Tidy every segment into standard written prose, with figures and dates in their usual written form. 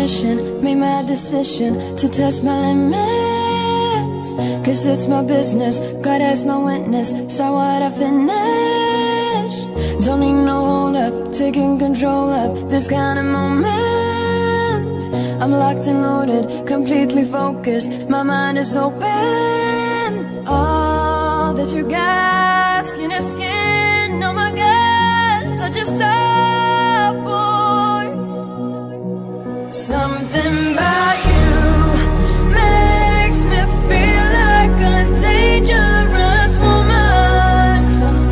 mission, made my decision to test my limits. Cause it's my business, God as my witness, start what I finish. Don't need no hold up, taking control of this kind of moment. I'm locked and loaded, completely focused, my mind is open. All that you got, skin to skin, oh my God, touch your stuff, boy. Something about you makes me feel like a dangerous woman.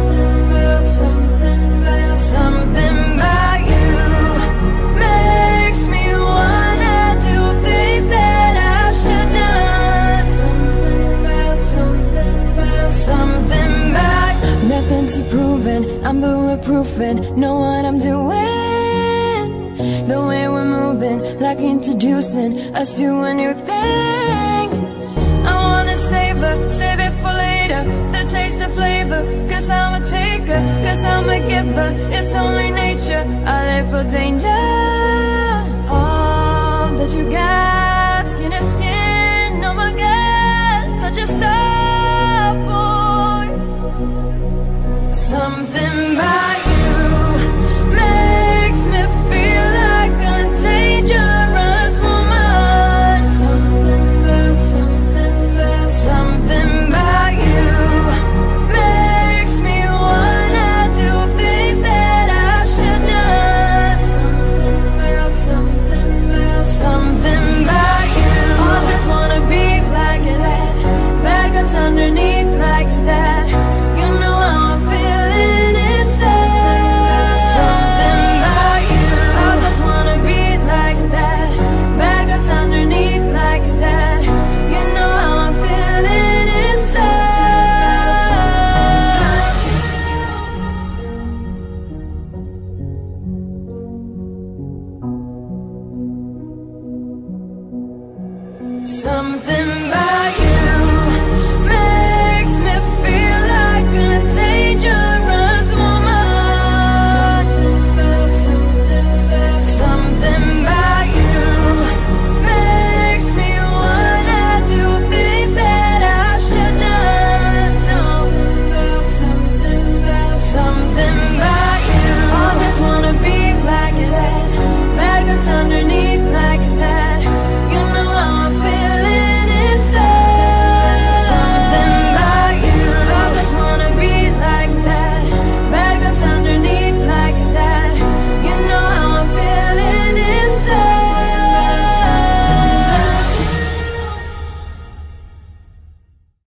Something about you makes me wanna do things that I should not. Something about nothing to proving, I'm bulletproofing, know what I'm doing. The way we're moving, like introducing us to a new thing. I wanna savor, save it for later, the taste of flavor. Cause I'm a taker, cause I'm a giver. It's only nature, I live for danger. All that you got, skin to skin, oh my God, touch your stuff, boy. Something about you makes me feel like a dangerous woman. Something about you makes me wanna do things that I should not. Something about you, always wanna be like that. Bad guts underneath like that. You know how I'm feeling inside. Something about you, I just wanna be like that. Bad guts underneath like that. You know how I'm feeling inside. Something